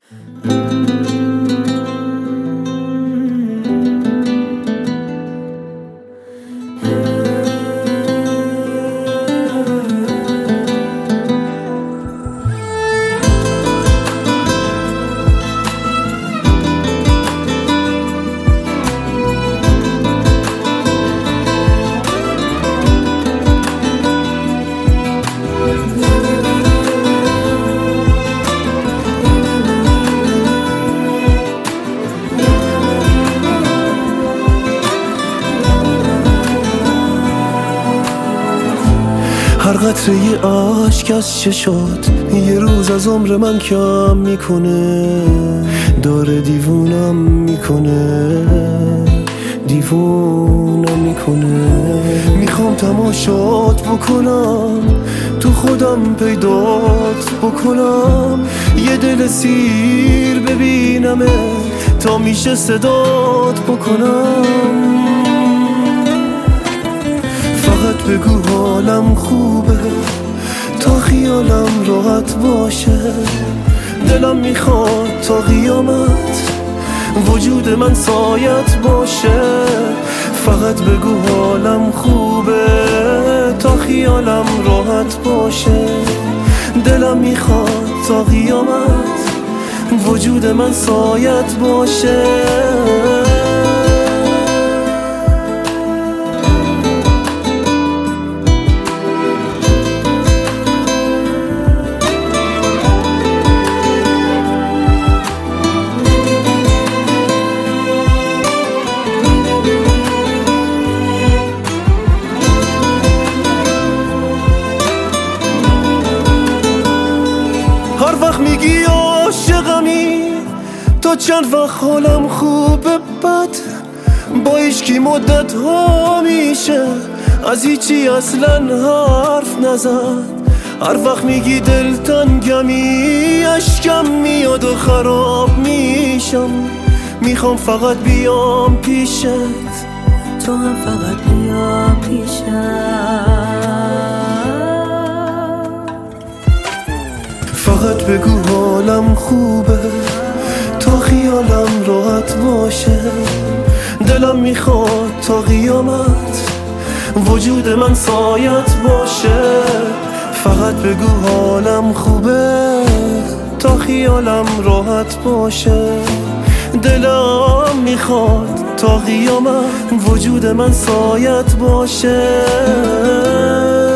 هر قطره اشک از چشات یه روز از عمر من کم میکنه، داره دیوونم میکنه، دیوونم میکنه. میخوام تماشات بکنم، تو خودم پیدات بکنم، یه دل سیر ببینمه تا میشه صدات بکنم. فقط بگو حالم خوبه تا خیالم راحت باشه، دلم میخواد تا قیامت وجود من سایت باشه. فقط بگو حالم خوبه تا خیالم راحت باشه، دلم میخواد تا قیامت وجود من سایت باشه. هر وقت میگی عاشقمی، تا چند وقت حالم خوبه بد با هیچکی مدت ها میشه، از هیچی اصلا حرف نزد. هر وقت میگی دلتنگمی، اشکم میاد و خراب میشم. میخوام فقط بیام پیشت، تو هم فقط بیا پیشم. فقط بگو حالم خوبه تا خیالم راحت باشه، دلم میخواد تا قیامت وجود من سایت باشه. فقط بگو حالم خوبه تا خیالم راحت باشه، دلم میخواد تا قیامت وجود من سایت باشه.